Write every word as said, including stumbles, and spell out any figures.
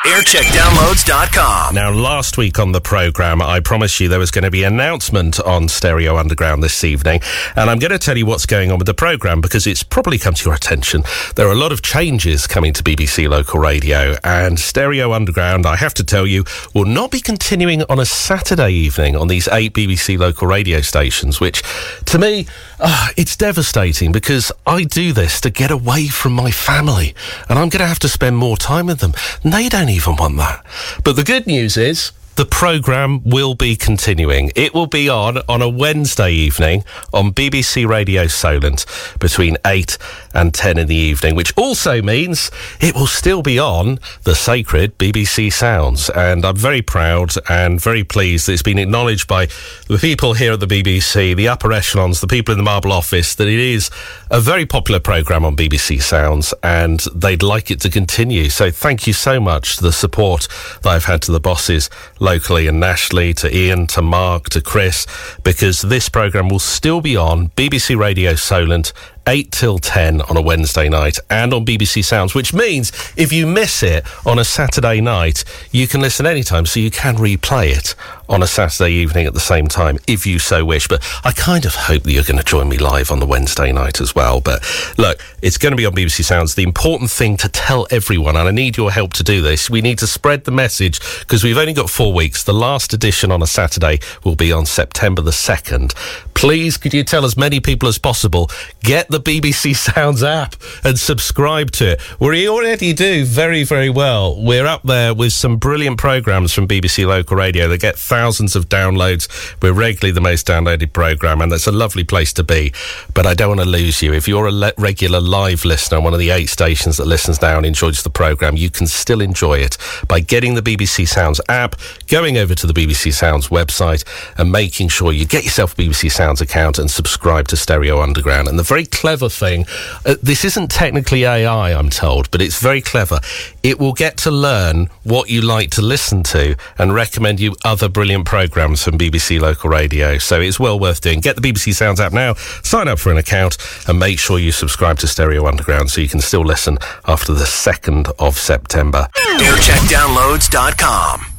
aircheck downloads dot com. Now, last week on the programme, I promised you there was going to be an announcement on Stereo Underground this evening, and I'm going to tell you what's going on with the programme because it's probably come to your attention. There are a lot of changes coming to B B C Local Radio, and Stereo Underground, I have to tell you, will not be continuing on a Saturday evening on these eight B B C Local radio stations, which, to me, uh, it's devastating because I do this to get away from my family, and I'm going to have to spend more time with them. And they don't even want that. But the good news is the programme will be continuing. It will be on on a Wednesday evening on B B C Radio Solent between eight and ten in the evening, which also means it will still be on the sacred B B C Sounds. And I'm very proud and very pleased that it's been acknowledged by the people here at the B B C, the upper echelons, the people in the Marble Office, that it is a very popular programme on B B C Sounds and they'd like it to continue. So thank you so much for the support that I've had to the bosses locally and nationally, to Ian, to Mark, to Chris, because this programme will still be on B B C Radio Solent eight till ten on a Wednesday night and on B B C Sounds, which means if you miss it on a Saturday night, you can listen anytime, so you can replay it on a Saturday evening at the same time if you so wish. But I kind of hope that you're going to join me live on the Wednesday night as well. But look, it's going to be on B B C Sounds. The important thing to tell everyone, and I need your help to do this, we need to spread the message because we've only got four weeks. The last edition on a Saturday will be on September the second. Please, could you tell as many people as possible, get the B B C Sounds app and subscribe to it. We already do very, very well. We're up there with some brilliant programmes from B B C Local Radio that get thousands of downloads. We're regularly the most downloaded programme, and that's a lovely place to be. But I don't want to lose you. If you're a le- regular live listener on one of the eight stations that listens now and enjoys the programme, you can still enjoy it by getting the B B C Sounds app, going over to the B B C Sounds website and making sure you get yourself a B B C Sounds account and subscribe to Stereo Underground. And the very clever thing, uh, this isn't technically A I, I'm told, but it's very clever. It will get to learn what you like to listen to and recommend you other brilliant programmes from B B C Local Radio. So it's well worth doing. Get the B B C Sounds app now, sign up for an account, and make sure you subscribe to Stereo Underground so you can still listen after the second of September. aircheck downloads dot com.